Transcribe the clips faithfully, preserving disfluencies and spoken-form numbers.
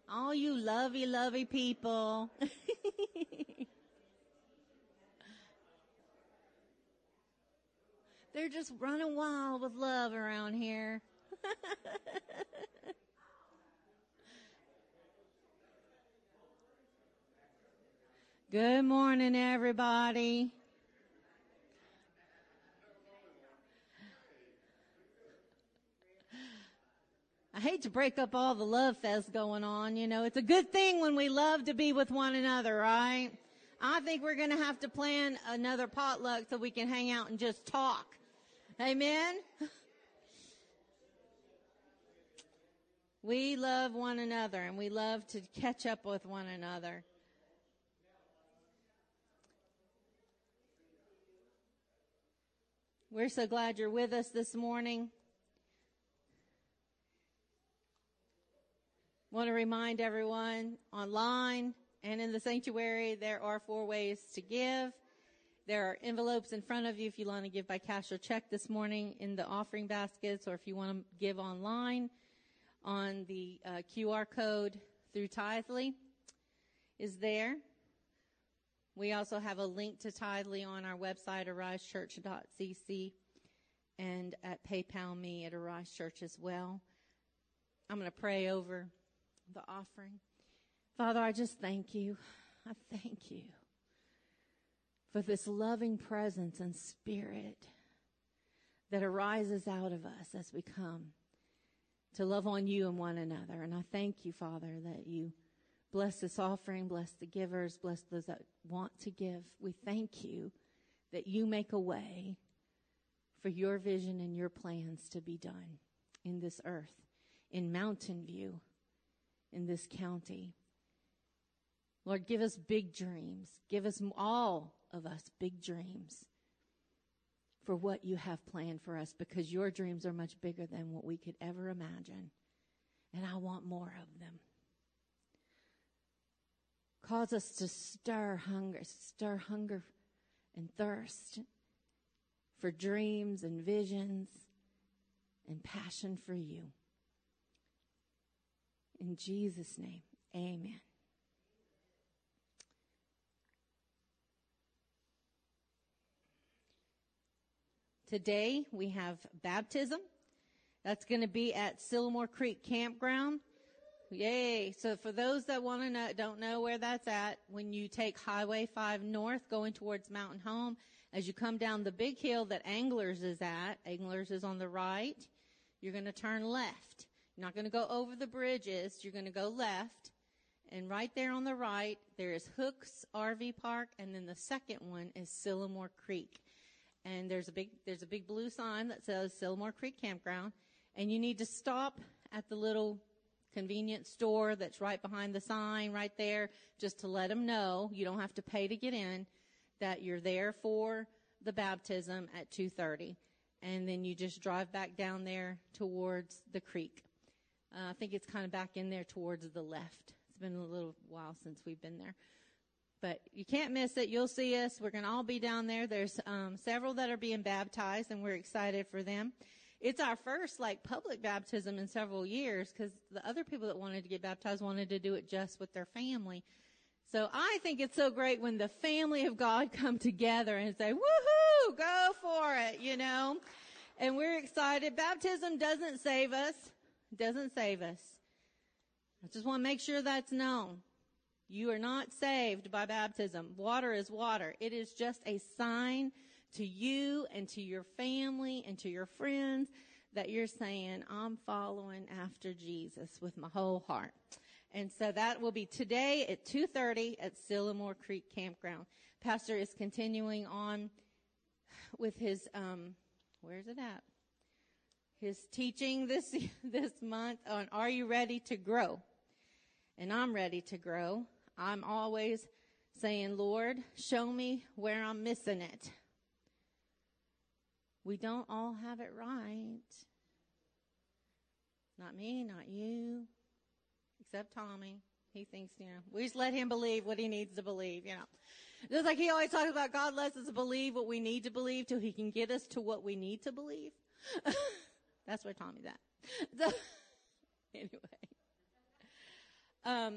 All you lovey, lovey people. They're just running wild with love around here. Good morning, everybody. I hate to break up all the love fest going on. You know, it's a good thing when we love to be with one another, right? I think we're going to have to plan another potluck so we can hang out and just talk. Amen? We love one another, and we love to catch up with one another. We're so glad you're with us this morning. Want to remind everyone online and in the sanctuary, there are four ways to give. There are envelopes in front of you if you want to give by cash or check this morning in the offering baskets, or if you want to give online on the uh, Q R code through Tithely is there. We also have a link to Tithely on our website, arise church dot c c, and at PayPal me at Arise Church as well. I'm going to pray over the offering. Father, I just thank you. I thank you for this loving presence and spirit that arises out of us as we come to love on you and one another. And I thank you, Father, that you bless this offering, bless the givers, bless those that want to give. We thank you that you make a way for your vision and your plans to be done in this earth, in Mountain View, in this county. Lord, give us big dreams. Give us, all of us, big dreams for what you have planned for us, because your dreams are much bigger than what we could ever imagine. And I want more of them. Cause us to stir hunger, stir hunger and thirst for dreams and visions and passion for you. In Jesus' name, amen. Today we have baptism. That's going to be at Sylamore Creek Campground. Yay. So for those that want to know, don't know where that's at, when you take Highway five north going towards Mountain Home, as you come down the big hill that Anglers is at, Anglers is on the right, you're going to turn left. You're not going to go over the bridges. You're going to go left. And right there on the right, there is Hooks R V Park, and then the second one is Sylamore Creek. And there's a big, there's a big blue sign that says Sylamore Creek Campground. And you need to stop at the little convenience store that's right behind the sign right there, just to let them know, you don't have to pay to get in, that you're there for the baptism at two thirty. And then you just drive back down there towards the creek. Uh, I think it's kind of back in there towards the left. It's been a little while since we've been there. But you can't miss it. You'll see us. We're going to all be down there. There's um, several that are being baptized, and we're excited for them. It's our first, like, public baptism in several years, because the other people that wanted to get baptized wanted to do it just with their family. So I think it's so great when the family of God come together and say, woohoo, go for it, you know. And we're excited. Baptism doesn't save us. It doesn't save us. I just want to make sure that's known. You are not saved by baptism. Water is water. It is just a sign to you and to your family and to your friends that you're saying, I'm following after Jesus with my whole heart. And so that will be today at two thirty at Sylamore Creek Campground. Pastor is continuing on with his, um, where's it at? His teaching this, this month on Are You Ready to Grow? And I'm ready to grow. I'm always saying, Lord, show me where I'm missing it. We don't all have it right. Not me, not you, except Tommy. He thinks, you know, we just let him believe what he needs to believe, you know. Just like he always talks about, God lets us believe what we need to believe till he can get us to what we need to believe. That's where Tommy's at. So, anyway. um,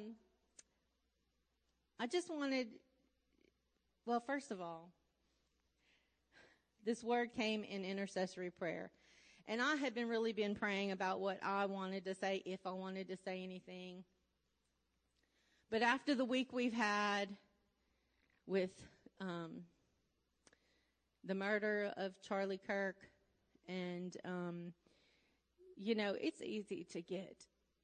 I just wanted, well, first of all, this word came in intercessory prayer. And I had been really been praying about what I wanted to say, if I wanted to say anything. But after the week we've had with um, the murder of Charlie Kirk, and, um, you know, it's easy to get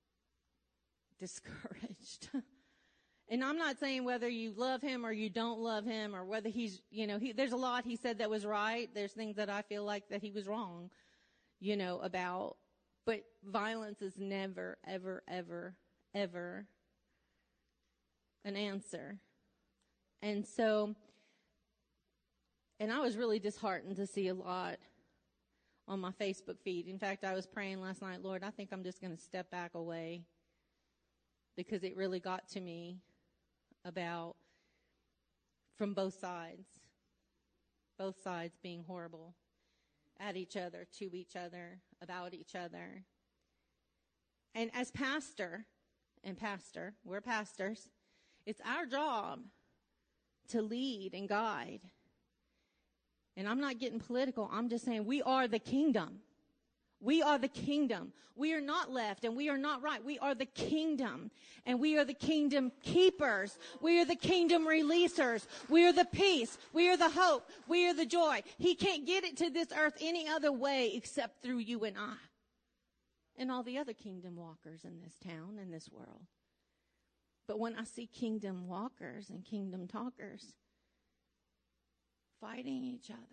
discouraged. And I'm not saying whether you love him or you don't love him, or whether he's, you know, he, there's a lot he said that was right. There's things that I feel like that he was wrong, you know, about. But violence is never, ever, ever, ever an answer. And so, and I was really disheartened to see a lot on my Facebook feed. In fact, I was praying last night, Lord, I think I'm just going to step back away, because it really got to me about, from both sides, both sides being horrible at each other, to each other, about each other. And as pastor, and pastor, we're pastors, it's our job to lead and guide. And I'm not getting political. I'm just saying we are the kingdom. We are the kingdom. We are not left and we are not right. We are the kingdom. And we are the kingdom keepers. We are the kingdom releasers. We are the peace. We are the hope. We are the joy. He can't get it to this earth any other way except through you and I. And all the other kingdom walkers in this town and this world. But when I see kingdom walkers and kingdom talkers fighting each other,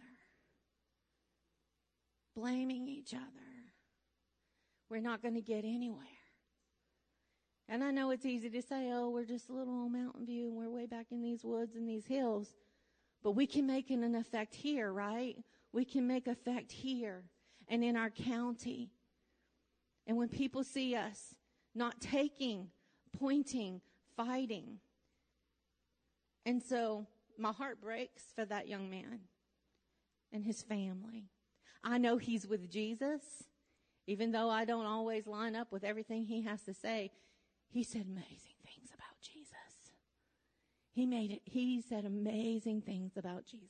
blaming each other, we're not going to get anywhere. And I know it's easy to say, oh, we're just a little old Mountain View and we're way back in these woods and these hills. But we can make an effect here, right? We can make effect here and in our county. And when people see us not taking, pointing, fighting. And so my heart breaks for that young man and his family. I know he's with Jesus, even though I don't always line up with everything he has to say. He said amazing things about Jesus. He made it, he said amazing things about Jesus.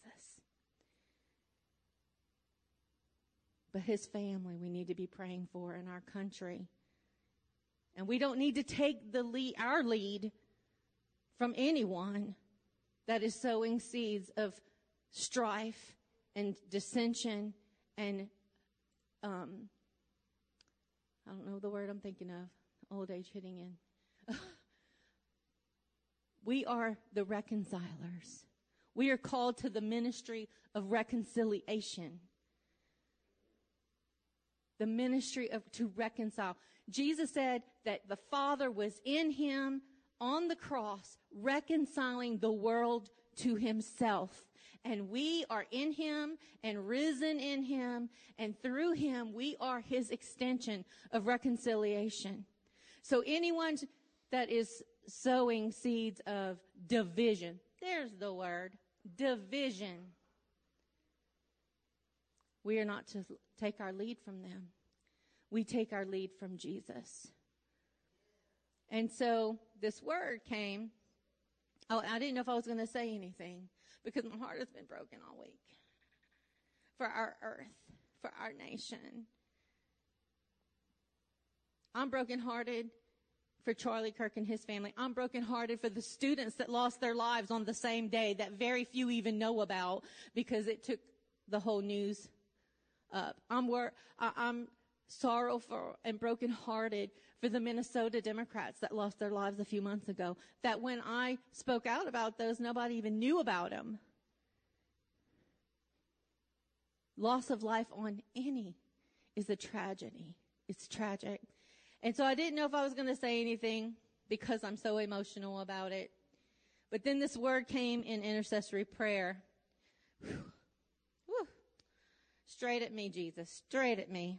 But his family we need to be praying for in our country. And we don't need to take the lead, our lead from anyone that is sowing seeds of strife and dissension and, um, I don't know the word I'm thinking of, old age hitting in. We are the reconcilers. We are called to the ministry of reconciliation. The ministry of to reconcile. Jesus said that the Father was in him on the cross, reconciling the world to himself. And we are in him and risen in him. And through him, we are his extension of reconciliation. So anyone that is sowing seeds of division, there's the word, division. We are not to take our lead from them. We take our lead from Jesus. And so this word came. Oh, I didn't know if I was going to say anything because my heart has been broken all week for our earth, for our nation. I'm brokenhearted for Charlie Kirk and his family. I'm brokenhearted for the students that lost their lives on the same day that very few even know about because it took the whole news up. I'm wor- I- I'm sorrowful and brokenhearted for the Minnesota Democrats that lost their lives a few months ago. That when I spoke out about those, nobody even knew about them. Loss of life on any is a tragedy. It's tragic. And so I didn't know if I was going to say anything because I'm so emotional about it. But then this word came in intercessory prayer. Whew. Whew. Straight at me, Jesus. Straight at me.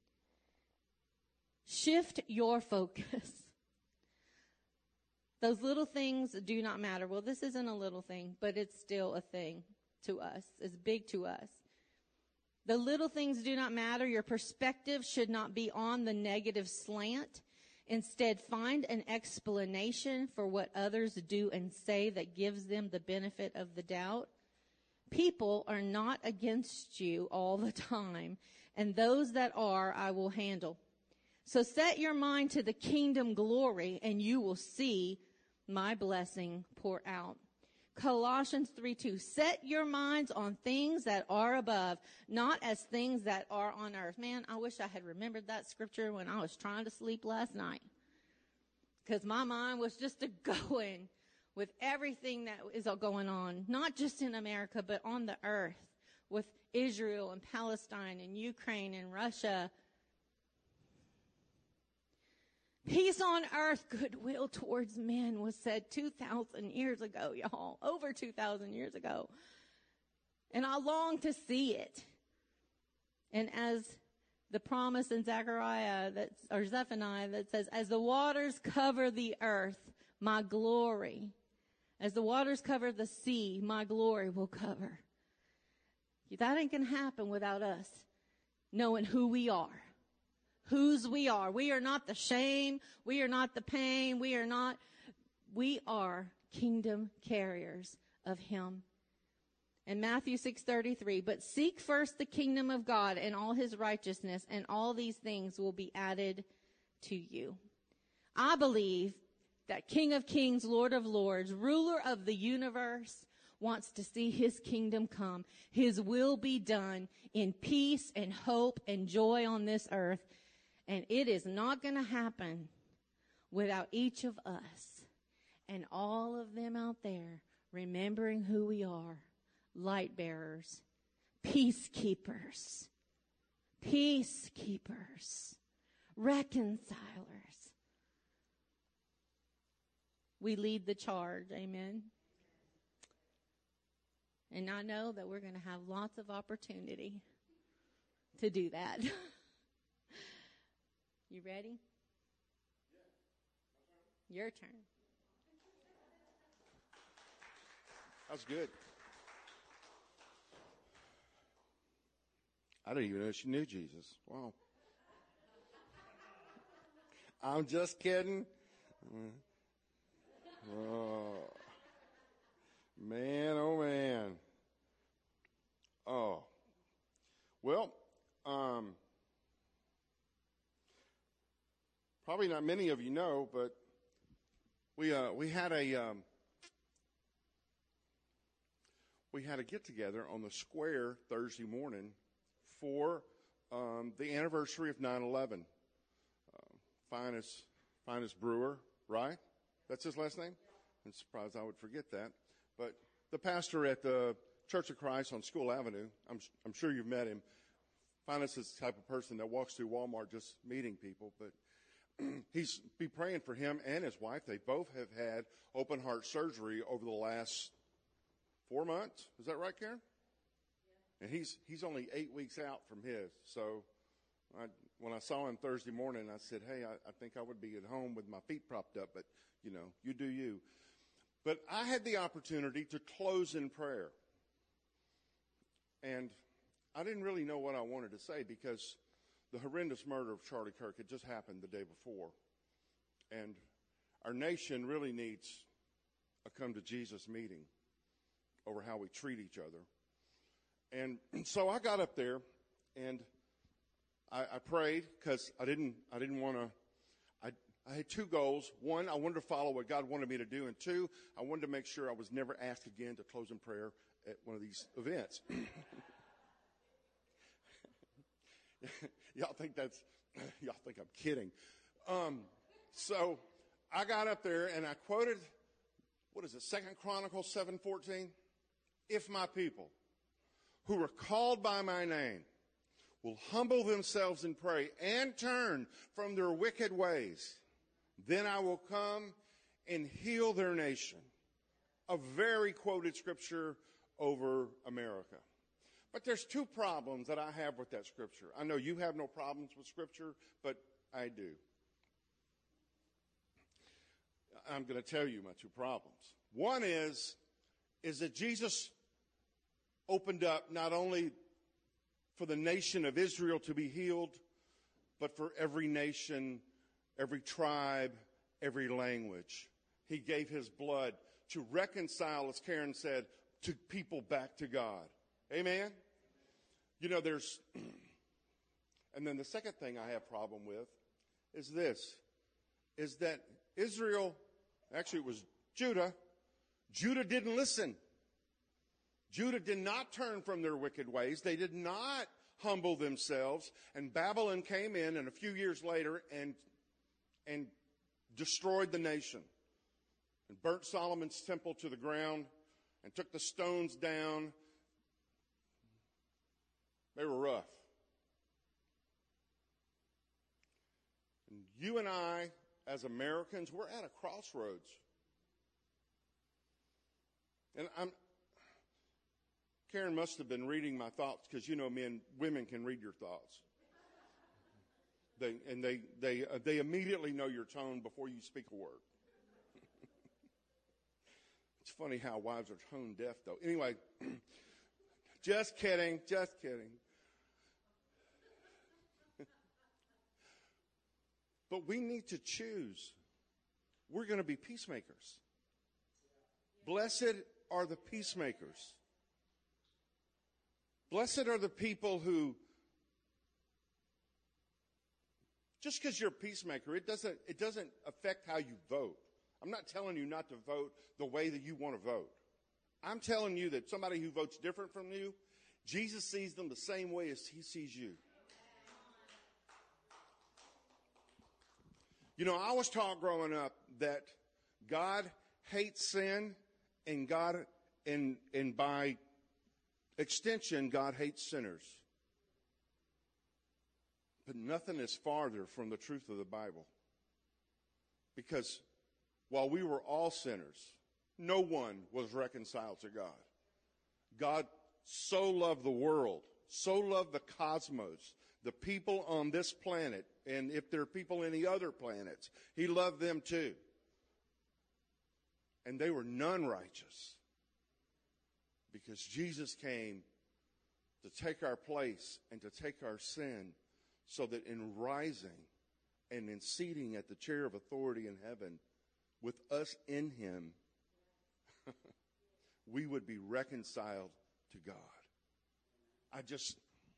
Shift your focus. Those little things do not matter. Well, this isn't a little thing, but it's still a thing to us. It's big to us. The little things do not matter. Your perspective should not be on the negative slant. Instead, find an explanation for what others do and say that gives them the benefit of the doubt. People are not against you all the time, and those that are, I will handle. So set your mind to the kingdom glory, and you will see my blessing pour out. Colossians three two, set your minds on things that are above, not as things that are on earth. Man, I wish I had remembered that scripture when I was trying to sleep last night, because my mind was just a-going with everything that is going on, not just in America, but on the earth, with Israel and Palestine and Ukraine and Russia. Peace on earth, goodwill towards men was said two thousand years ago, y'all. Over two thousand years ago. And I long to see it. And as the promise in Zechariah, that, or Zephaniah, that says, as the waters cover the earth, my glory. As the waters cover the sea, my glory will cover. That ain't going to happen without us knowing who we are. Whose we are. We are not the shame. We are not the pain. We are not, we are kingdom carriers of him. And Matthew six thirty-three, but seek first the kingdom of God and all his righteousness, and all these things will be added to you. I believe that King of Kings, Lord of Lords, ruler of the universe, wants to see his kingdom come. His will be done in peace and hope and joy on this earth. And it is not going to happen without each of us and all of them out there remembering who we are. Light bearers, peacekeepers, peacekeepers, reconcilers. We lead the charge, amen. And I know that we're going to have lots of opportunity to do that. You ready? Your turn. That's good. I didn't even know she knew Jesus. Wow. I'm just kidding. Oh, man, oh, man. Oh. Well, um, probably not many of you know, but we uh, we had a um, we had a get together on the square Thursday morning for um, the anniversary of nine eleven. Uh, finest finest brewer, right? That's his last name? I'm surprised I would forget that. But the pastor at the Church of Christ on School Avenue, I'm I'm sure you've met him. Finest is the type of person that walks through Walmart just meeting people, but he's be praying for him and his wife. They both have had open heart surgery over the last four months. Is that right, Karen? Yeah. And he's he's only eight weeks out from his. So I, when I saw him Thursday morning, I said, hey, I, I think I would be at home with my feet propped up, but, you know, you do you. But I had the opportunity to close in prayer. And I didn't really know what I wanted to say because the horrendous murder of Charlie Kirk had just happened the day before. And our nation really needs a come to Jesus meeting over how we treat each other. And so I got up there and I, I prayed because I didn't I didn't want to. I, I had two goals. One, I wanted to follow what God wanted me to do. And two, I wanted to make sure I was never asked again to close in prayer at one of these events. Y'all think that's, y'all think I'm kidding. Um, so I got up there and I quoted, what is it, Second Chronicles seven fourteen? If my people who are called by my name will humble themselves and pray and turn from their wicked ways, then I will come and heal their nation. A very quoted scripture over America. But there's two problems that I have with that scripture. I know you have no problems with scripture, but I do. I'm going to tell you my two problems. One is, is that Jesus opened up not only for the nation of Israel to be healed, but for every nation every tribe, every language. He gave his blood to reconcile, as Karen said, to people back to God. Amen? You know, there's, and then the second thing I have a problem with is this, is that Israel, actually it was Judah, Judah didn't listen. Judah did not turn from their wicked ways. They did not humble themselves. And Babylon came in, and a few years later, and, and destroyed the nation. And burnt Solomon's temple to the ground, and took the stones down. They were rough. And you and I, as Americans, we're at a crossroads. And I'm, Karen must have been reading my thoughts, because you know men, women can read your thoughts. They, and they, they, uh, they immediately know your tone before you speak a word. It's funny how wives are tone deaf, though. Anyway, just kidding, just kidding. But we need to choose. We're going to be peacemakers. Blessed are the peacemakers. Blessed are the people who, just because you're a peacemaker, it doesn't, it doesn't affect how you vote. I'm not telling you not to vote the way that you want to vote. I'm telling you that somebody who votes different from you, Jesus sees them the same way as he sees you. You know, I was taught growing up that God hates sin, and God, and, and by extension, God hates sinners. But nothing is farther from the truth of the Bible. Because while we were all sinners, no one was reconciled to God. God so loved the world, so loved the cosmos, the people on this planet, and if there are people in the other planets, he loved them too. And they were none righteous, because Jesus came to take our place and to take our sin, so that in rising and in seating at the chair of authority in heaven with us in him, we would be reconciled to God. I just,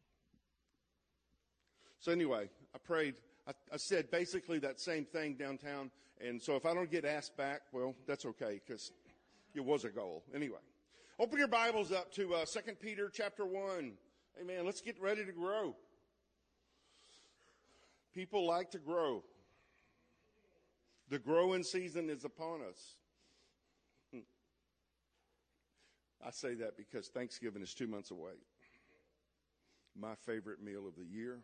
so anyway, I prayed. I, I said basically that same thing downtown. And so if I don't get asked back, well, that's okay, because it was a goal. Anyway, open your Bibles up to uh, Second Peter chapter one. Amen. Let's get ready to grow. People like to grow. The growing season is upon us. I say that because Thanksgiving is two months away. My favorite meal of the year.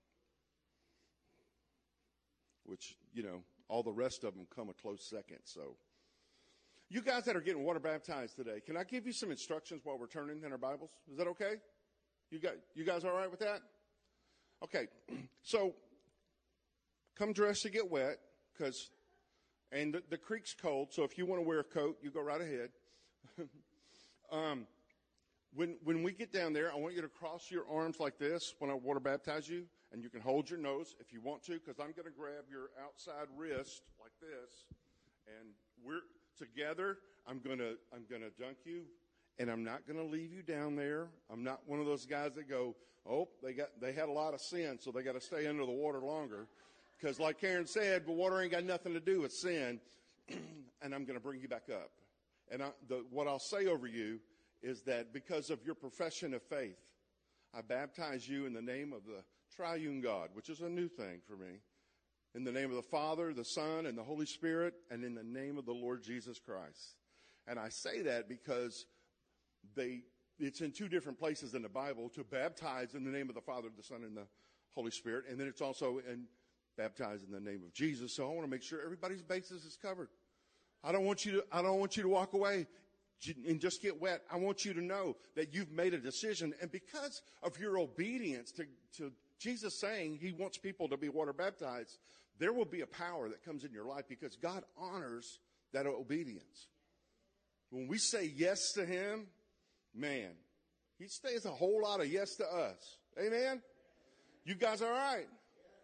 Which, you know, all the rest of them come a close second. So, you guys that are getting water baptized today, can I give you some instructions while we're turning in our Bibles? Is that okay? You got, you guys all right with that? Okay. So, come dressed to get wet, because, and the, the creek's cold, so if you want to wear a coat, you go right ahead. um, when, when we get down there, I want you to cross your arms like this when I water baptize you, and you can hold your nose if you want to, because I'm going to grab your outside wrist like this, and we're together. I'm going to, I'm going to dunk you, and I'm not going to leave you down there. I'm not one of those guys that go, oh, they got, they had a lot of sin, so they got to stay under the water longer. Because like Karen said, the water ain't got nothing to do with sin, and I'm going to bring you back up. And I, the, what I'll say over you is that because of your profession of faith, I baptize you in the name of the triune God, which is a new thing for me, in the name of the Father, the Son, and the Holy Spirit, and in the name of the Lord Jesus Christ. And I say that because they, it's in two different places in the Bible to baptize in the name of the Father, the Son, and the Holy Spirit, and then it's also in baptized in the name of Jesus. So I want to make sure everybody's basis is covered. I don't want you to, I don't want you to walk away and just get wet. I want you to know that you've made a decision. And because of your obedience to, to Jesus saying he wants people to be water baptized, there will be a power that comes in your life because God honors that obedience. When we say yes to him, man, he says a whole lot of yes to us. Amen? You guys all right?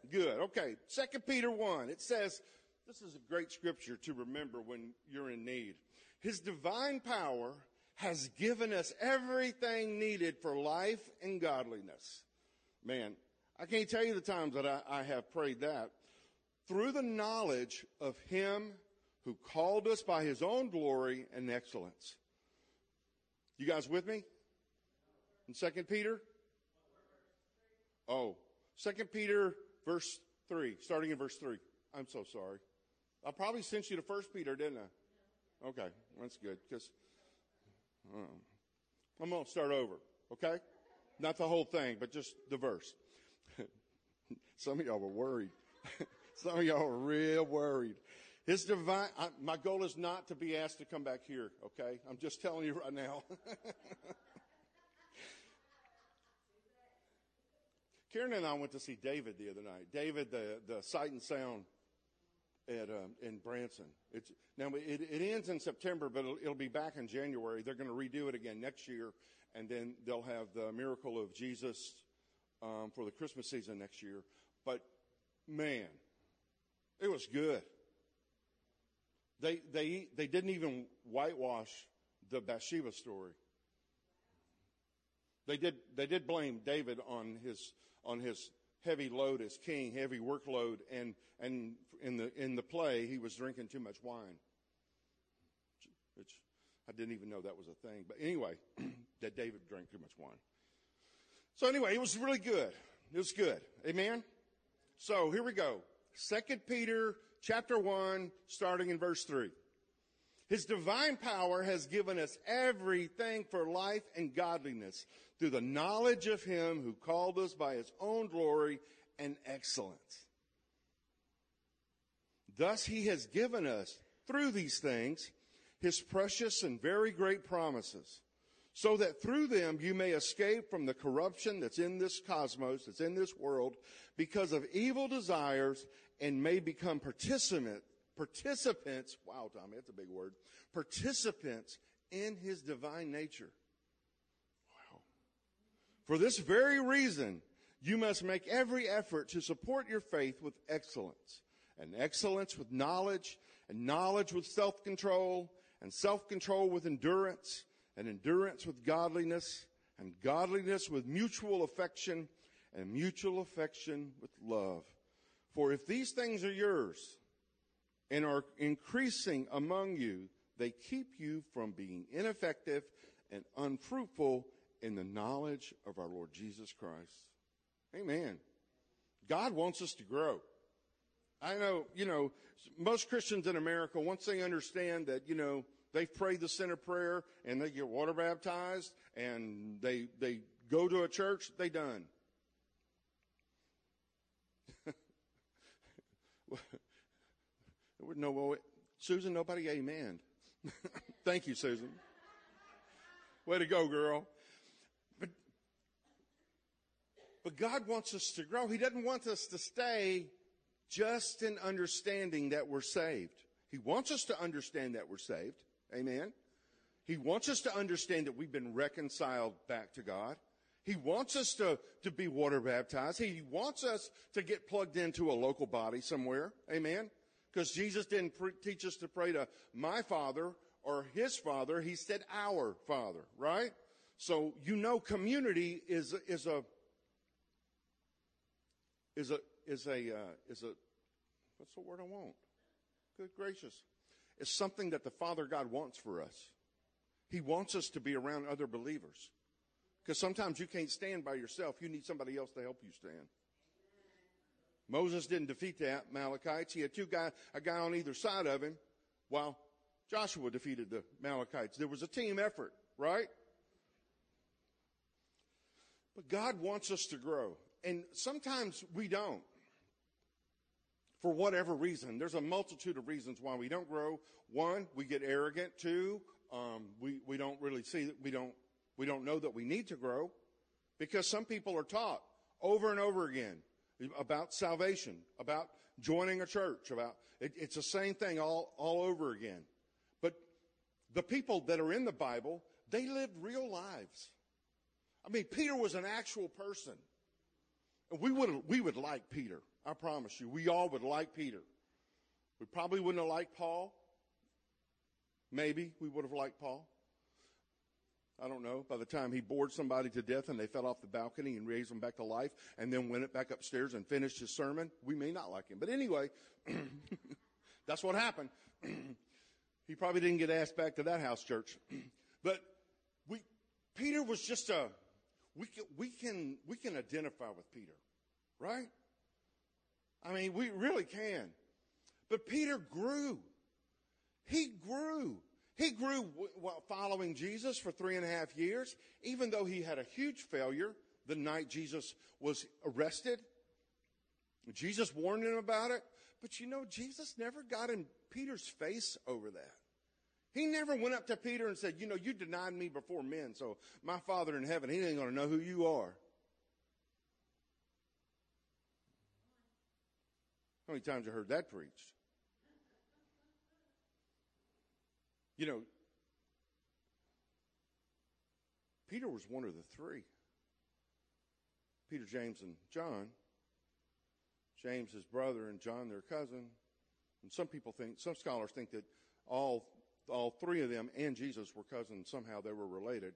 Good. Okay. Second Peter one. It says, this is a great scripture to remember when you're in need. His divine power has given us everything needed for life and godliness. Man, I can't tell you the times that I, I have prayed that. Through the knowledge of him who called us by his own glory and excellence. You guys with me? In Second Peter? Oh, Second Peter verse three, starting in verse three. I'm so sorry. I probably sent you to First Peter, didn't I? Okay, that's good, because um, I'm going to start over, okay? Not the whole thing, but just the verse. Some of y'all were worried. Some of y'all were real worried. His divine, I, my goal is not to be asked to come back here, okay? I'm just telling you right now. Karen and I went to see David the other night. David, the, the Sight and Sound at um, in Branson. It's, now, it, it ends in September, but it'll, it'll be back in January. They're going to redo it again next year, and then they'll have the Miracle of Jesus um, for the Christmas season next year. But, man, it was good. They, they, they didn't even whitewash the Bathsheba story. They did, they did blame David on his, on his heavy load as king, heavy workload, and, and in the, in the play, he was drinking too much wine. Which I didn't even know that was a thing. But anyway, that David drank too much wine. So anyway, it was really good. It was good. Amen? So here we go. Second Peter chapter one, starting in verse three. His divine power has given us everything for life and godliness through the knowledge of him who called us by his own glory and excellence. Thus he has given us, through these things, his precious and very great promises, so that through them you may escape from the corruption that's in this cosmos, that's in this world, because of evil desires, and may become participant, participants, wow, Tommy, that's a big word, participants in his divine nature. Wow. For this very reason, you must make every effort to support your faith with excellence, and excellence with knowledge, and knowledge with self-control, and self-control with endurance, and endurance with godliness, and godliness with mutual affection, and mutual affection with love. For if these things are yours and are increasing among you, they keep you from being ineffective and unfruitful in the knowledge of our Lord Jesus Christ. Amen. God wants us to grow. I know, you know, most Christians in America, once they understand that, you know, they've prayed the sinner prayer and they get water baptized and they they go to a church, they done. No, Susan, nobody amen. Thank you, Susan. Way to go, girl. But, but God wants us to grow. He doesn't want us to stay just in understanding that we're saved. He wants us to understand that we're saved. Amen. He wants us to understand that we've been reconciled back to God. He wants us to, to be water baptized. He wants us to get plugged into a local body somewhere. Amen. Because Jesus didn't pre- teach us to pray to my Father or his Father. He said our Father, right? So, you know, community is, is a, is a, is a, uh, is a, what's the word I want? Good gracious. It's something that the Father God wants for us. He wants us to be around other believers. Because sometimes you can't stand by yourself. You need somebody else to help you stand. Moses didn't defeat the Amalekites. He had two guy, a guy on either side of him, while Joshua defeated the Amalekites. There was a team effort, right? But God wants us to grow. And sometimes we don't. For whatever reason. There's a multitude of reasons why we don't grow. One, we get arrogant. Two, um, we, we don't really see that we don't, we don't know that we need to grow. Because some people are taught over and over again about salvation, about joining a church, about it, it's the same thing all, all over again. But the people that are in the Bible, they lived real lives. I mean, Peter was an actual person. We would we would like Peter. I promise you. We all would like Peter. We probably wouldn't have liked Paul. Maybe we would have liked Paul. I don't know. By the time he bored somebody to death and they fell off the balcony and raised them back to life and then went back upstairs and finished his sermon, we may not like him. But anyway, that's what happened. He probably didn't get asked back to that house church. But we, Peter was just a, we can, we can, we can identify with Peter, right? I mean, we really can. But Peter grew. He grew. He grew while following Jesus for three and a half years, even though he had a huge failure the night Jesus was arrested. Jesus warned him about it. But you know, Jesus never got in Peter's face over that. He never went up to Peter and said, you know, you denied me before men, so my Father in heaven, he ain't going to know who you are. How many times have you heard that preached? You know, Peter was one of the three. Peter, James, and John. James, his brother, and John, their cousin. And some people think, some scholars think that all, all three of them and Jesus were cousins. Somehow they were related.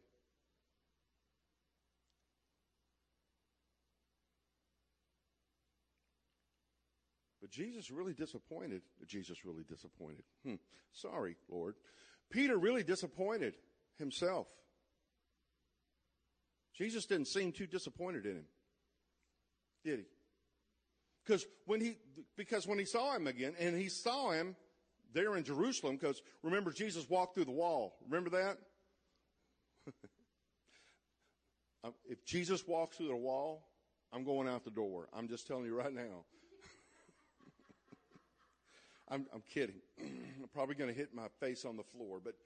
But Jesus really disappointed. Jesus really disappointed. Hmm. Sorry, Lord. Peter really disappointed himself. Jesus didn't seem too disappointed in him, did he? Because when he, because when he saw him again, and he saw him there in Jerusalem, because remember Jesus walked through the wall. Remember that? If Jesus walks through the wall, I'm going out the door. I'm just telling you right now. I'm, I'm kidding. I'm probably going to hit my face on the floor, but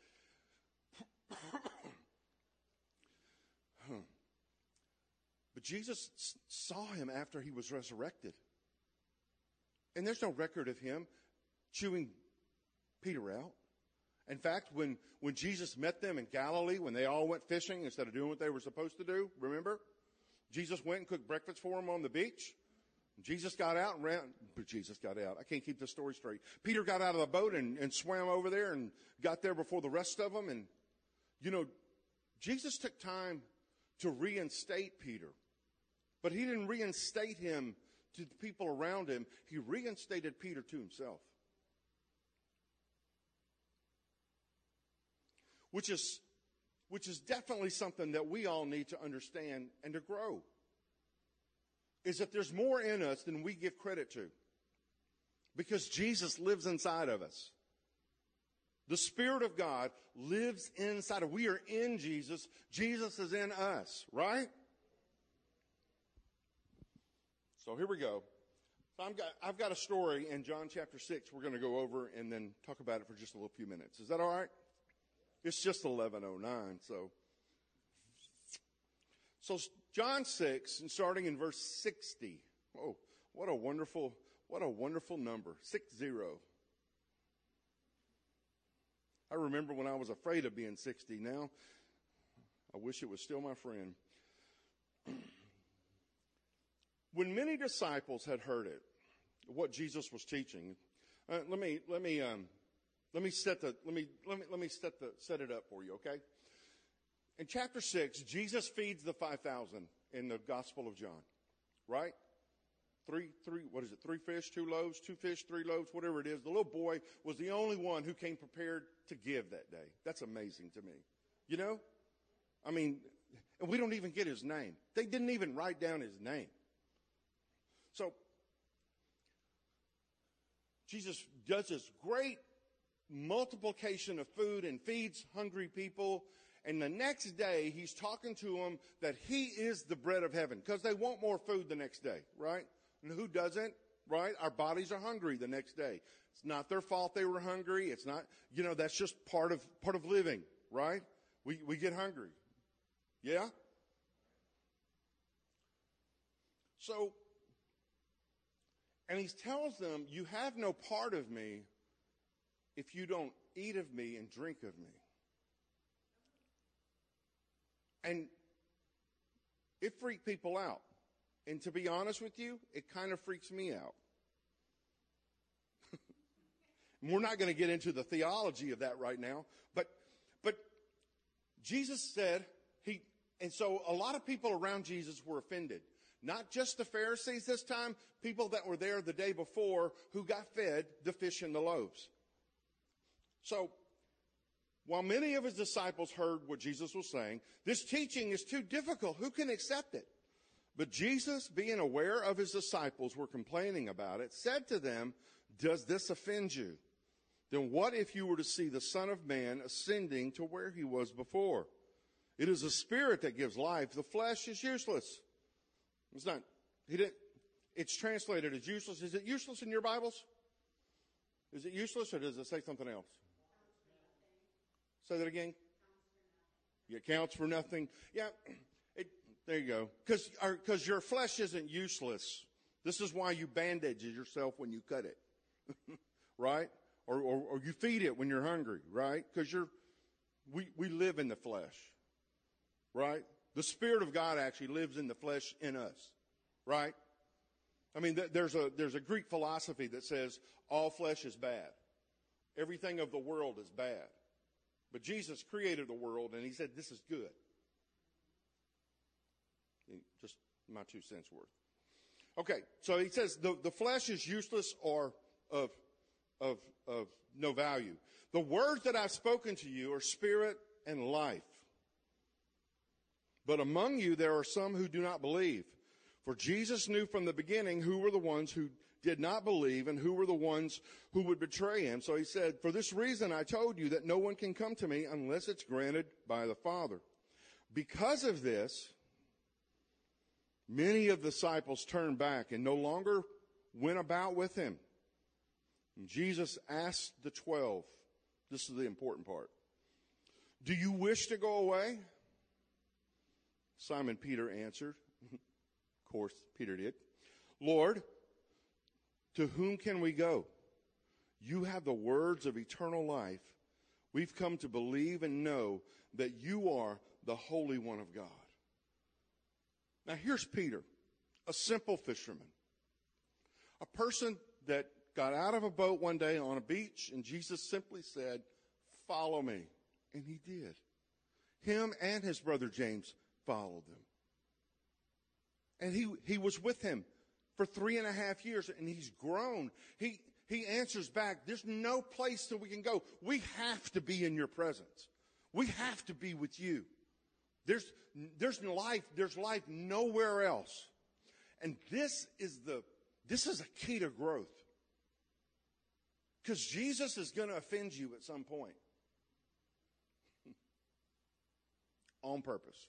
but Jesus saw him after he was resurrected. And there's no record of him chewing Peter out. In fact, when, when Jesus met them in Galilee, when they all went fishing instead of doing what they were supposed to do, remember? Jesus went and cooked breakfast for them on the beach. Jesus got out and ran, but Jesus got out. I can't keep this story straight. Peter got out of the boat and, and swam over there and got there before the rest of them. And, you know, Jesus took time to reinstate Peter. But he didn't reinstate him to the people around him. He reinstated Peter to himself. Which is, which is definitely something that we all need to understand and to grow. Is that there's more in us than we give credit to. Because Jesus lives inside of us. The Spirit of God lives inside of us. We are in Jesus. Jesus is in us, right? So here we go. So I've got, I've got a story in John chapter six we're going to go over and then talk about it for just a little few minutes. Is that all right? It's just eleven oh nine, so... So John six, and starting in verse sixty. Oh, what a wonderful, what a wonderful number. Six zero. I remember when I was afraid of being sixty. Now, I wish it was still my friend. When many disciples had heard it, what Jesus was teaching, uh, let me let me um, let me set the let me let me let me set the set it up for you, okay? In chapter six, Jesus feeds the five thousand in the Gospel of John, right? Three, three, what is it? Three fish, two loaves, two fish, three loaves, whatever it is. The little boy was the only one who came prepared to give that day. That's amazing to me. You know? I mean, and we don't even get his name. They didn't even write down his name. So, Jesus does this great multiplication of food and feeds hungry people. And the next day, he's talking to them that he is the bread of heaven. Because they want more food the next day, right? And who doesn't, right? Our bodies are hungry the next day. It's not their fault they were hungry. It's not, you know, that's just part of part of living, right? We we get hungry. Yeah? So, and he tells them, you have no part of me if you don't eat of me and drink of me. And it freaked people out. And to be honest with you, it kind of freaks me out. We're not going to get into the theology of that right now, but but Jesus said he, and so a lot of people around Jesus were offended. Not just the Pharisees this time, people that were there the day before who got fed the fish and the loaves. So, while many of his disciples heard what Jesus was saying, this teaching is too difficult. Who can accept it? But Jesus, being aware of his disciples were complaining about it, said to them, "Does this offend you? Then what if you were to see the Son of Man ascending to where he was before? It is the Spirit that gives life. The flesh is useless." It's not. He didn't. It's translated as useless. Is it useless in your Bibles? Is it useless, or does it say something else? Say that again. It counts for nothing. Yeah. It, there you go. Because because your flesh isn't useless. This is why you bandage yourself when you cut it, right? Or, or, or you feed it when you're hungry, right? Because you're, we, we live in the flesh, right? The Spirit of God actually lives in the flesh in us, right? I mean, th- there's a there's a Greek philosophy that says all flesh is bad. Everything of the world is bad. But Jesus created the world, and he said, this is good. Just my two cents worth. Okay, so he says the, the flesh is useless or of Of, of no value. The words that I've spoken to you are spirit and life. But among you there are some who do not believe. For Jesus knew from the beginning who were the ones who did not believe and who were the ones who would betray him. So he said, for this reason I told you that no one can come to me unless it's granted by the Father. Because of this, many of the disciples turned back and no longer went about with him. And Jesus asked the twelve, this is the important part, do you wish to go away? Simon Peter answered, of course Peter did, Lord, to whom can we go? You have the words of eternal life. We've come to believe and know that you are the Holy One of God. Now here's Peter, a simple fisherman, a person that got out of a boat one day on a beach, and Jesus simply said, follow me. And he did. Him and his brother James followed them. And he, he was with him for three and a half years, and he's grown. He, he answers back, there's no place that we can go. We have to be in your presence. We have to be with you. There's, there's life, there's life nowhere else. And this is the, this is a key to growth. Because Jesus is going to offend you at some point. On purpose.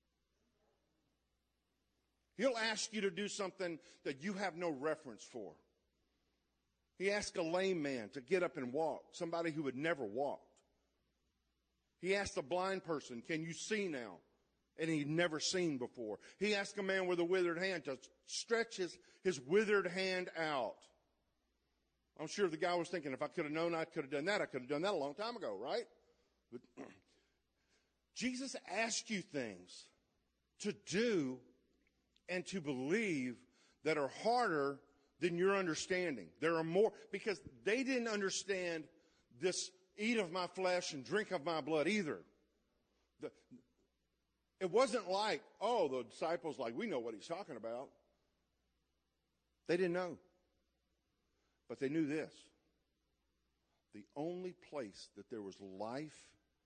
He'll ask you to do something that you have no reference for. He asked a lame man to get up and walk, somebody who had never walked. He asked a blind person, can you see now? And he'd never seen before. He asked a man with a withered hand to stretch his, his withered hand out. I'm sure the guy was thinking, if I could have known I could have done that, I could have done that a long time ago, right? But Jesus asked you things to do and to believe that are harder than your understanding. There are more, because they didn't understand this eat of my flesh and drink of my blood either. The, it wasn't like, oh, the disciples, like, we know what he's talking about. They didn't know. But they knew this. The only place that there was life.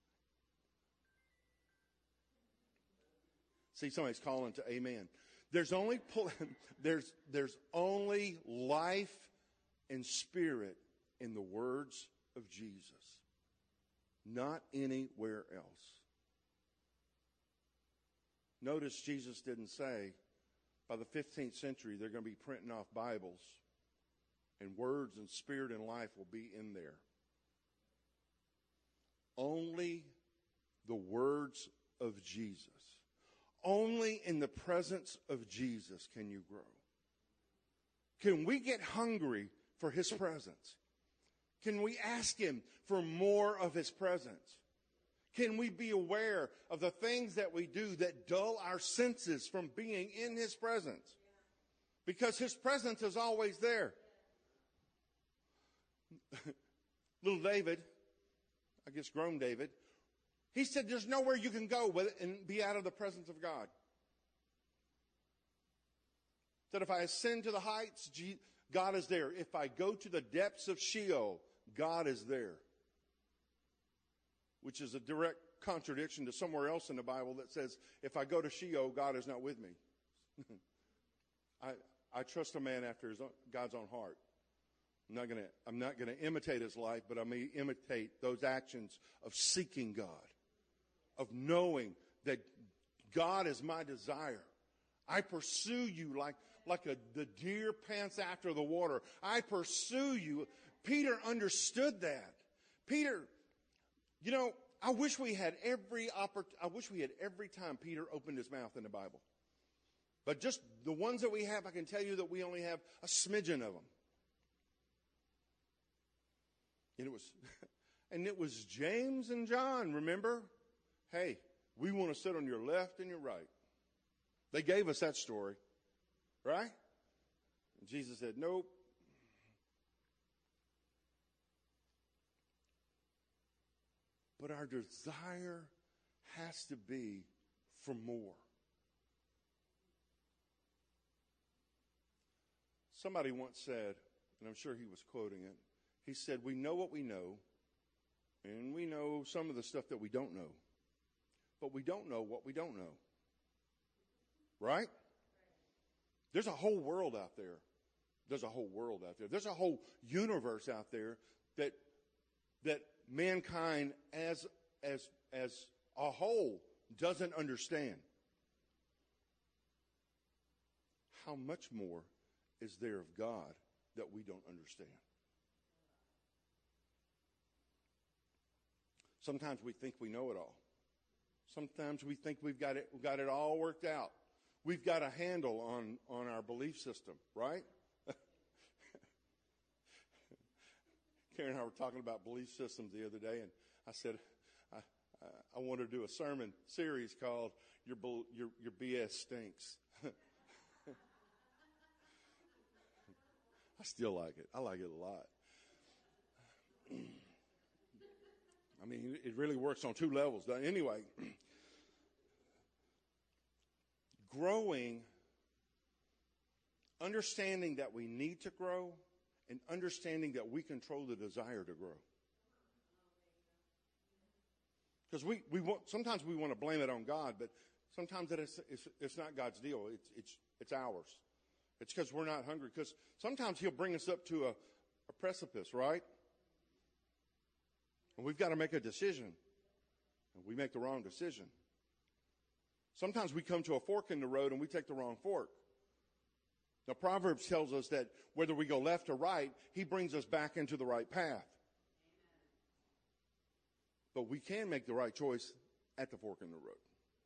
See, somebody's calling to amen. There's only there's there's only life and spirit in the words of Jesus. Not anywhere else. Notice Jesus didn't say by the fifteenth century they're going to be printing off Bibles. And words and spirit and life will be in there. Only the words of Jesus. Only in the presence of Jesus can you grow. Can we get hungry for his presence? Can we ask him for more of his presence? Can we be aware of the things that we do that dull our senses from being in his presence? because his presence is always there. Little David, I guess grown David, he said there's nowhere you can go with it and be out of the presence of God. That if I ascend to the heights, God is there. If I go to the depths of Sheol, God is there. Which is a direct contradiction to somewhere else in the Bible that says, if I go to Sheol, God is not with me. I, I trust a man after his own, God's own heart. I'm not going to, I'm not going to imitate his life, but I may imitate those actions of seeking God, of knowing that God is my desire. I pursue you like, like a, the deer pants after the water. I pursue you. Peter understood that. Peter, you know, I wish we had every oppor- I wish we had every time Peter opened his mouth in the Bible. But just the ones that we have, I can tell you that we only have a smidgen of them. And it was, and it was James and John, remember? Hey, we want to sit on your left and your right. They gave us that story, right? And Jesus said, nope. But our desire has to be for more. Somebody once said, and I'm sure he was quoting it, he said, we know what we know, and we know some of the stuff that we don't know. But we don't know what we don't know. Right? There's a whole world out there. There's a whole world out there. There's a whole universe out there that that mankind as as as a whole doesn't understand. How much more is there of God that we don't understand? Sometimes we think we know it all. Sometimes we think we've got it, we've got it all worked out. We've got a handle on, on our belief system, right? Karen and I were talking about belief systems the other day, and I said I, I want to do a sermon series called "Your Your, Your B S Stinks." I still like it. I like it a lot. I mean, it really works on two levels. Anyway, growing, understanding that we need to grow, and understanding that we control the desire to grow. Because we, we want, sometimes we want to blame it on God, but sometimes it is, it's, it's not God's deal. It's, it's, it's ours. It's because we're not hungry. Because sometimes he'll bring us up to a, a precipice, right? And we've got to make a decision. And we make the wrong decision. Sometimes we come to a fork in the road and we take the wrong fork. Now, Proverbs tells us that whether we go left or right, he brings us back into the right path. But we can make the right choice at the fork in the road.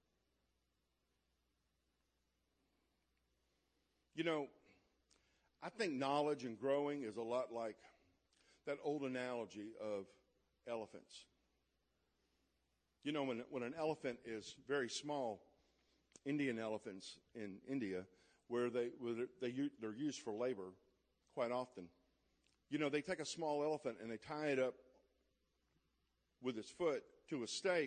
You know, I think knowledge and growing is a lot like that old analogy of elephants. You know, when, when an elephant is very small, Indian elephants in India, where they where they they're used for labor quite often. You know, they take a small elephant and they tie it up with its foot to a stake,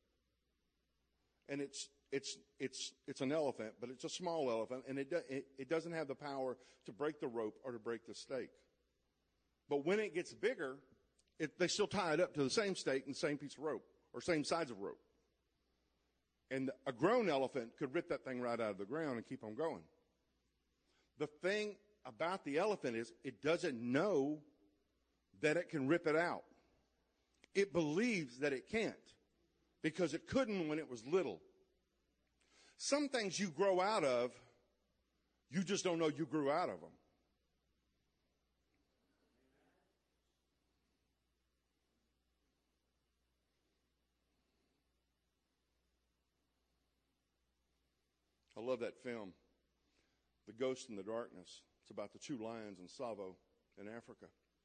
and it's it's it's it's an elephant, but it's a small elephant, and it do, it, it doesn't have the power to break the rope or to break the stake. But when it gets bigger, it, they still tie it up to the same stake and same piece of rope or same size of rope. And a grown elephant could rip that thing right out of the ground and keep on going. The thing about the elephant is it doesn't know that it can rip it out. It believes that it can't because it couldn't when it was little. Some things you grow out of, you just don't know you grew out of them. I love that film, The Ghost in the Darkness. It's about the two lions in Tsavo in Africa.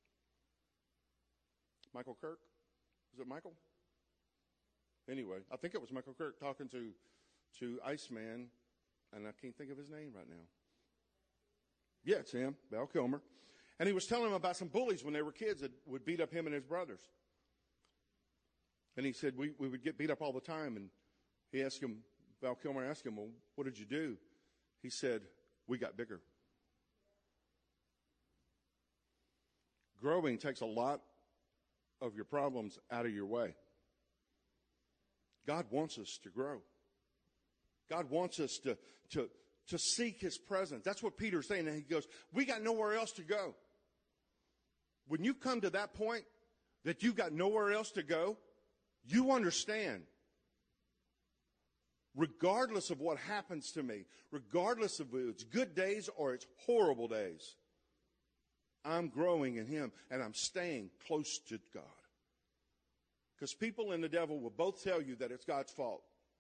Michael Kirk? Is it Michael? Anyway, I think it was Michael Kirk talking to, to Iceman, and I can't think of his name right now. Yeah, it's him, Val Kilmer. And he was telling them about some bullies when they were kids that would beat up him and his brothers. And he said, we, we would get beat up all the time. And he asked him, Val Kilmer asked him, well, what did you do? He said, we got bigger. Growing takes a lot of your problems out of your way. God wants us to grow. God wants us to, to, to seek his presence. That's what Peter's saying. And he goes, we got nowhere else to go. When you come to that point that you've got nowhere else to go, you understand, regardless of what happens to me, regardless of it's good days or it's horrible days, I'm growing in him and I'm staying close to God. Because people and the devil will both tell you that it's God's fault.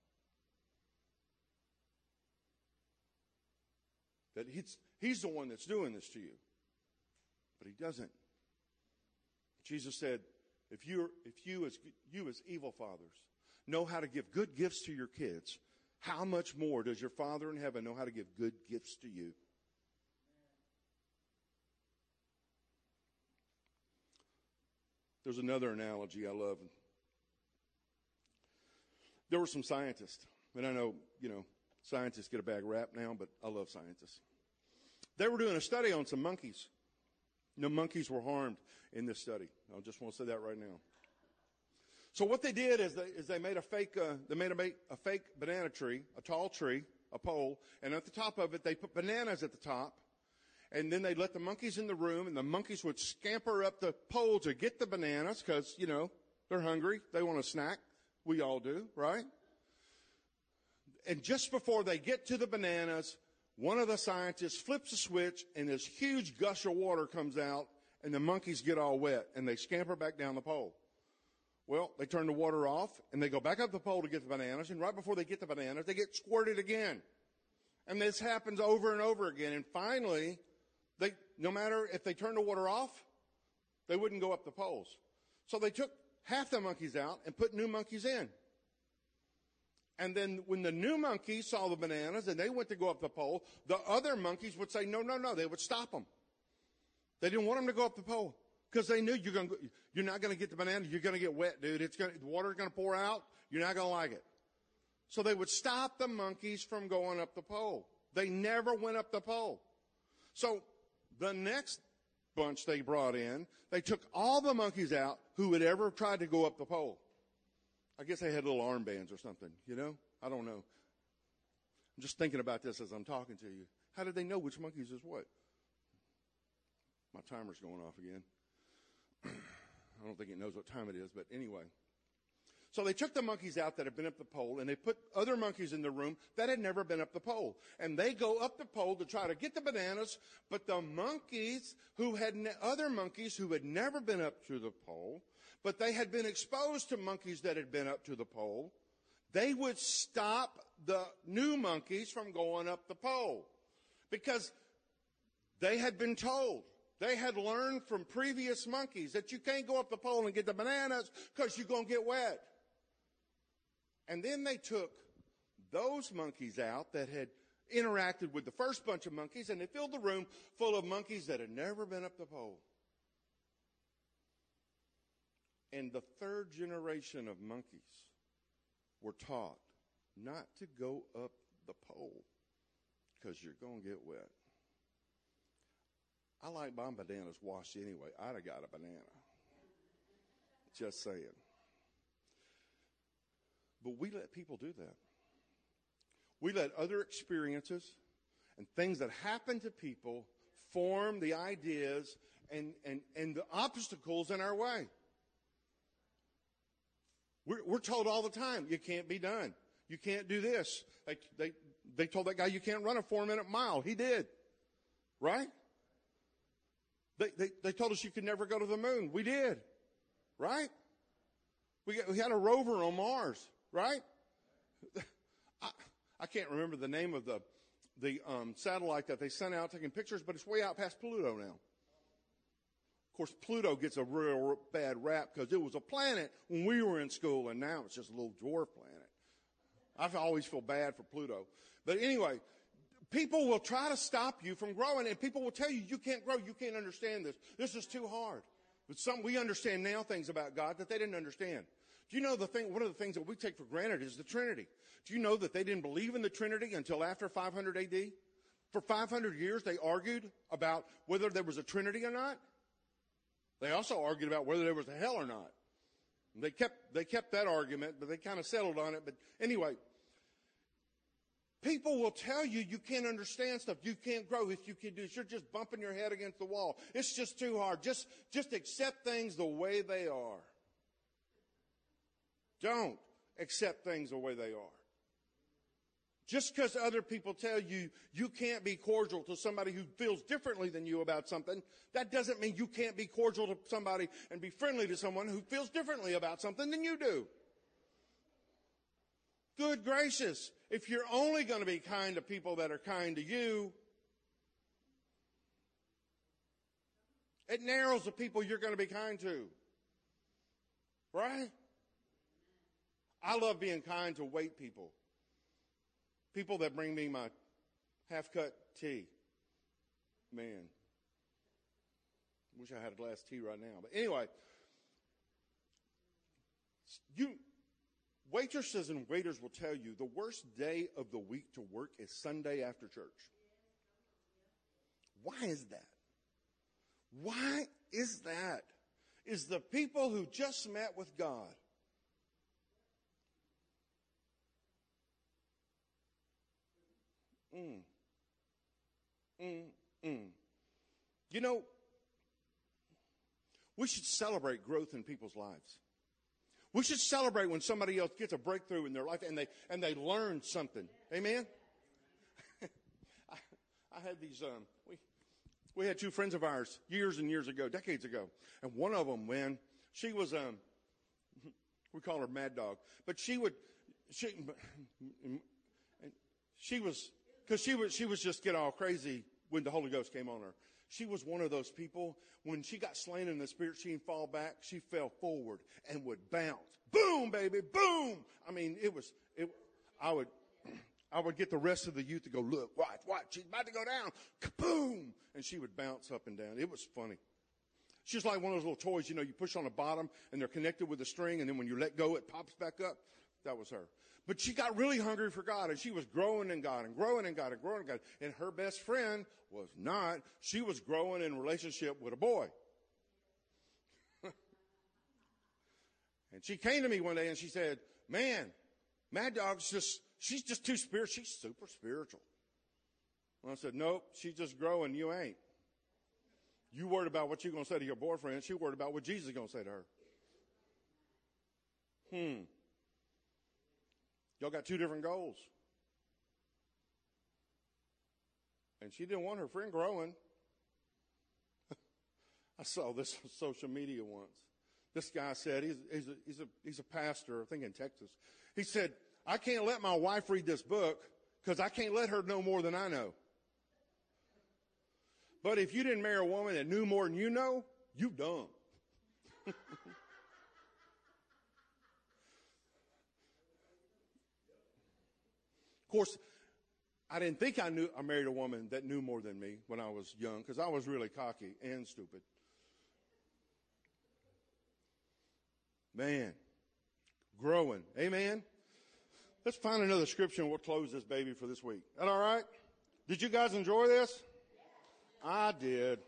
That he's, he's the one that's doing this to you. But he doesn't. Jesus said, if you if you as you as evil fathers know how to give good gifts to your kids, how much more does your Father in heaven know how to give good gifts to you? There's another analogy I love. There were some scientists, and I know, you know, scientists get a bad rap now, but I love scientists. They were doing a study on some monkeys. No monkeys were harmed in this study. I just want to say that right now. So what they did is they, is they made a fake uh, they made a, a fake banana tree, a tall tree, a pole, and at the top of it they put bananas at the top, and then they let the monkeys in the room, and the monkeys would scamper up the pole to get the bananas because, you know, they're hungry, they want a snack. We all do, right? And just before they get to the bananas, one of the scientists flips a switch, and this huge gush of water comes out, and the monkeys get all wet, and they scamper back down the pole. Well, they turn the water off, and they go back up the pole to get the bananas, and right before they get the bananas, they get squirted again. And this happens over and over again. And finally, they, no matter if they turned the water off, they wouldn't go up the poles. So they took half the monkeys out and put new monkeys in. And then when the new monkeys saw the bananas and they went to go up the pole, the other monkeys would say, no, no, no. They would stop them. They didn't want them to go up the pole because they knew you're going to, you're not going to get the banana. You're going to get wet, dude. It's going to, the water's going to pour out. You're not going to like it. So they would stop the monkeys from going up the pole. They never went up the pole. So the next bunch they brought in, they took all the monkeys out who had ever tried to go up the pole. I guess they had little armbands or something, you know? I don't know. I'm just thinking about this as I'm talking to you. How did they know which monkeys is what? My timer's going off again. I don't think it knows what time it is, but anyway. So they took the monkeys out that had been up the pole, and they put other monkeys in the room that had never been up the pole. And they go up the pole to try to get the bananas, but the monkeys who had, ne- other monkeys who had never been up to the pole, but they had been exposed to monkeys that had been up to the pole, they would stop the new monkeys from going up the pole. Because they had been told, they had learned from previous monkeys that you can't go up the pole and get the bananas because you're going to get wet. And then they took those monkeys out that had interacted with the first bunch of monkeys, and they filled the room full of monkeys that had never been up the pole. And the third generation of monkeys were taught not to go up the pole because you're going to get wet. I like my bananas washed anyway. I'd have got a banana. Just saying. But we let people do that. We let other experiences and things that happen to people form the ideas and, and, and the obstacles in our way. We're, we're told all the time, you can't be done. You can't do this. They, they, they told that guy you can't run a four-minute mile. He did. Right? They, they, they told us you could never go to the moon. We did. Right? We, got, we had a rover on Mars. Right? I, I can't remember the name of the, the um, satellite that they sent out taking pictures, but it's way out past Pluto now. Of course, Pluto gets a real bad rap because it was a planet when we were in school, and now it's just a little dwarf planet. I always feel bad for Pluto. But anyway, people will try to stop you from growing, and people will tell you, you can't grow, you can't understand this. This is too hard. But some, we understand now things about God that they didn't understand. Do you know the thing, one of the things that we take for granted is the Trinity. Do you know that they didn't believe in the Trinity until after five hundred A D? For five hundred years, they argued about whether there was a Trinity or not. They also argued about whether there was a hell or not. They kept, they kept that argument, but they kind of settled on it. But anyway, people will tell you you can't understand stuff. You can't grow. If you can do this, you're just bumping your head against the wall. It's just too hard. Just, just accept things the way they are. Don't accept things the way they are. Just because other people tell you you can't be cordial to somebody who feels differently than you about something, that doesn't mean you can't be cordial to somebody and be friendly to someone who feels differently about something than you do. Good gracious, if you're only going to be kind to people that are kind to you, it narrows the people you're going to be kind to. Right? I love being kind to white people. People that bring me my half-cut tea. Man. Wish I had a glass of tea right now. But anyway, you waitresses and waiters will tell you the worst day of the week to work is Sunday after church. Why is that? Why is that? Is the people who just met with God. Mm. Mm, mm. You know, we should celebrate growth in people's lives. We should celebrate when somebody else gets a breakthrough in their life and they and they learn something. Amen? I, I had these, um, we, we had two friends of ours years and years ago, decades ago. And one of them, man, she was, um, we call her Mad Dog. But she would, she, she was... Because she was, she was just get all crazy when the Holy Ghost came on her. She was one of those people, when she got slain in the Spirit, she didn't fall back. She fell forward and would bounce. Boom, baby, boom. I mean, it was, it, I would, I would get the rest of the youth to go, look, watch, watch, she's about to go down. Kaboom. And she would bounce up and down. It was funny. She's like one of those little toys, you know, you push on the bottom and they're connected with a string, and then when you let go, it pops back up. That was her. But she got really hungry for God, and she was growing in God and growing in God and growing in God. And her best friend was not. She was growing in relationship with a boy. And she came to me one day and she said, man, Mad Dog's just, she's just too spiritual. She's super spiritual. And I said, nope, she's just growing. You ain't. You worried about what you're going to say to your boyfriend. She worried about what Jesus is going to say to her. Hmm. Y'all got two different goals. And she didn't want her friend growing. I saw this on social media once. This guy said, he's, he's, a, he's, a, he's a pastor, I think in Texas. He said, I can't let my wife read this book because I can't let her know more than I know. But if you didn't marry a woman that knew more than you know, you dumb. Of course, I didn't think I knew I married a woman that knew more than me when I was young, because I was really cocky and stupid. Man, growing. Amen? Let's find another scripture and we'll close this baby for this week. Is that all right? Did you guys enjoy this? I did. Of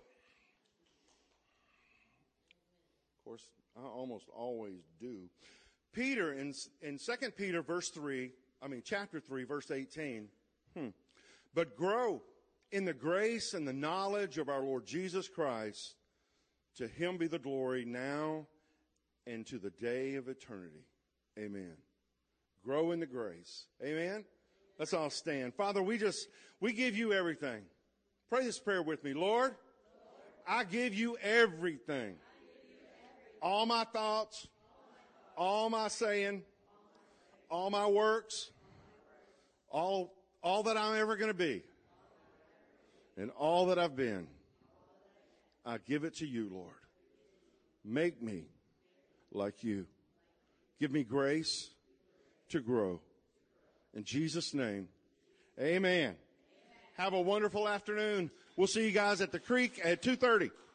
course, I almost always do. Peter, in, in Second Peter verse three, I mean, chapter three, verse eighteen. Hmm. But grow in the grace and the knowledge of our Lord Jesus Christ. To him be the glory now and to the day of eternity. Amen. Grow in the grace. Amen. Let's all stand. Father, we just, we give you everything. Pray this prayer with me. Lord, I give you everything. All my thoughts, all my saying, all my works, all, all that I'm ever going to be, and all that I've been, I give it to you, Lord. Make me like you. Give me grace to grow. In Jesus' name, amen. Have a wonderful afternoon. We'll see you guys at the creek at two thirty.